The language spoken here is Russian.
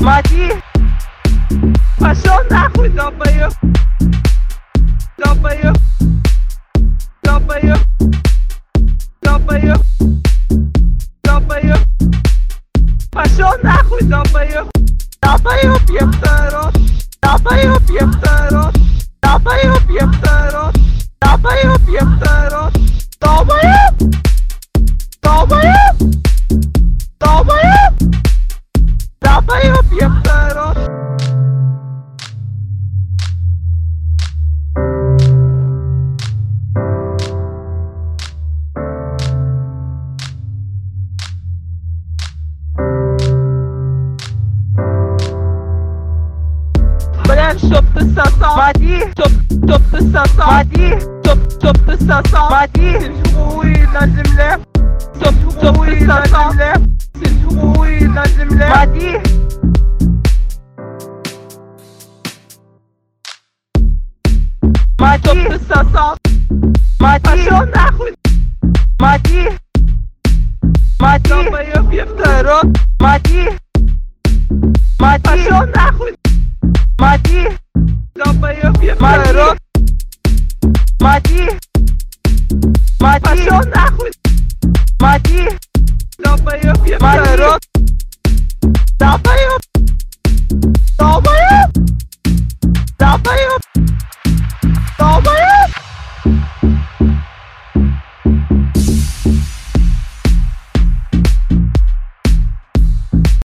Мади, пошел нахуй, долбоёб, долбоёб, долбоёб, долбоёб, долбоёб, пошел нахуй, долбоёб, долбоёб, ебта, долбоёб, ебта, долбоёб, ебта, долбоёб, ебта, долбоёб, долбоёб, долбоёб, долбоёб, ебта. Блядь, чтоб ты сосал, Мади, чтоб ты сосал, Мади, чтоб ты сосал, Мади, хуй на земле, чтоб ты сосал, хуй на земле, Мади, Мади, чтоб ты сосал, Мади, пошел нахуй, Мади, Мади, долбоёб, ебта, рот, Мади, Мади, пошел нахуй. Мади, долбоёб, ебаный рот. Мади, Мади, пошел нахуй. Мади, долбоёб, ебаный рот.